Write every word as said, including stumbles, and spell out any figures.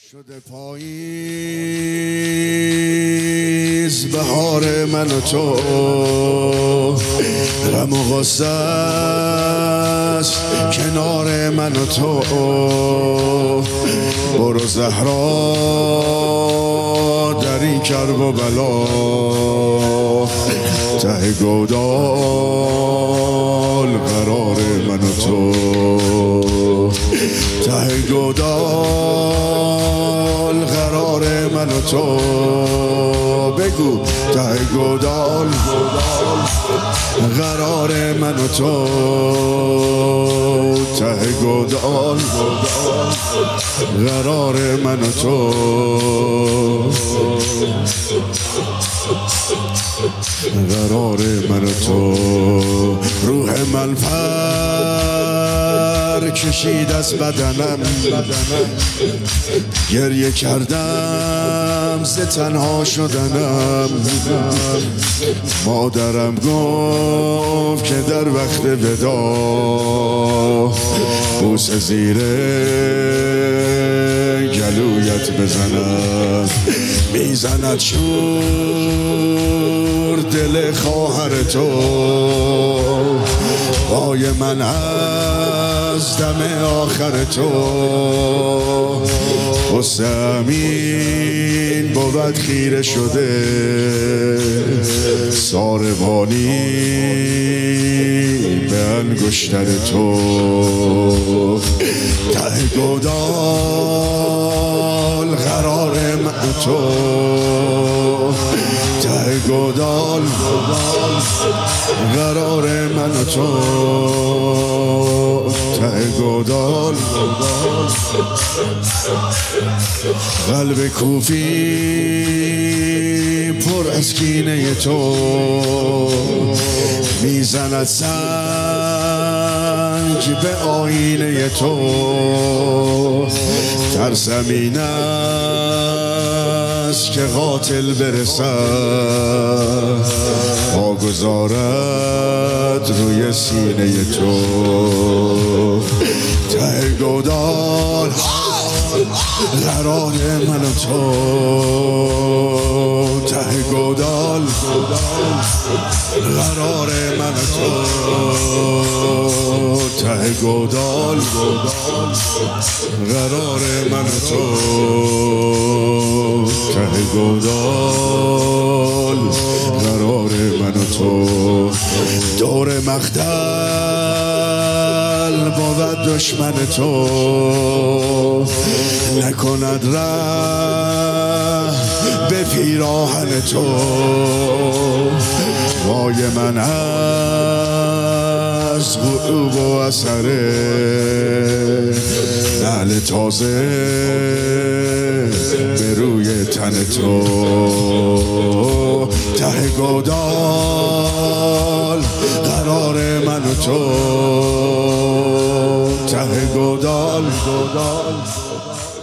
شده پاییز بهار من و تو، غم و غصه است کنار من و تو. برو زهرا در این کرب و بلا، ته گودال قرار من و تو، ته گودال قرار من و تو. بگو ته گودال قرار من و تو، ته گودال قرار من و تو. قرار من و تو. روح من پر کشید از بدنم، گریه کردم ز تنها شدنم. مادرم گفت که در وقت ودا بوسه زیر گلویت بزنم. میزند شور دل خواهر تو، پای من از دم آخر تو. غصه امین بود خیره شده، ساربانی به انگشتر تو. ته گودال قرار من تو، ته گودال قرار من و تو، ته گودال. قلب کوفی پر از کینه تو، میزند سنگ به آینه تو. ترسم این است که قاتل برسد، پا گذارد روی سینه تو. ته گودال قرار من و تو، ته گودال قرار من و تو، ته گودال قرار من و تو، ته گودال قرار من و تو. دور مقتل بود دشمن تو، نکند ره به پیراهن تو. وای من از غروب و اثر نعل تازه به روی تن تو. ته گودال قرار من و تو، ته گودال.